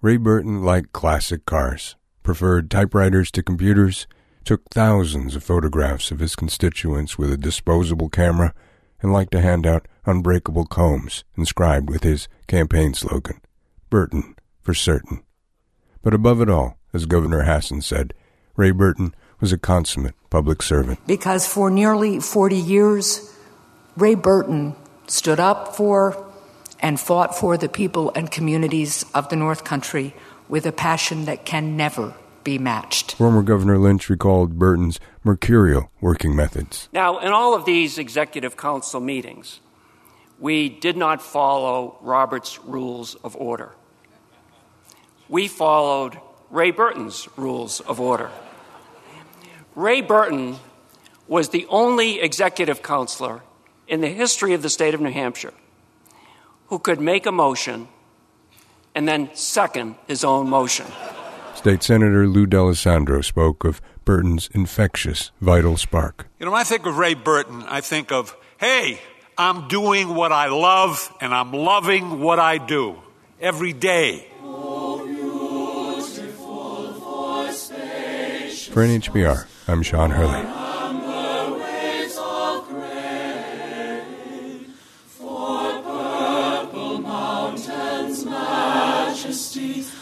Ray Burton liked classic cars, preferred typewriters to computers, took thousands of photographs of his constituents with a disposable camera, and liked to hand out unbreakable combs inscribed with his campaign slogan, Burton for certain. But above it all, as Governor Hassan said, Ray Burton was a consummate public servant. Because for nearly 40 years, Ray Burton stood up for and fought for the people and communities of the North Country with a passion that can never be matched. Former Governor Lynch recalled Burton's mercurial working methods. Now, in all of these executive council meetings, we did not follow Robert's rules of order. We followed Ray Burton's rules of order. Ray Burton was the only executive counselor in the history of the state of New Hampshire who could make a motion and then second his own motion. State Senator Lou D'Alessandro spoke of Burton's infectious, vital spark. You know, when I think of Ray Burton, I think of, hey, I'm doing what I love, and I'm loving what I do every day. For NHBR, I'm Sean Hurley. For purple mountains' majesty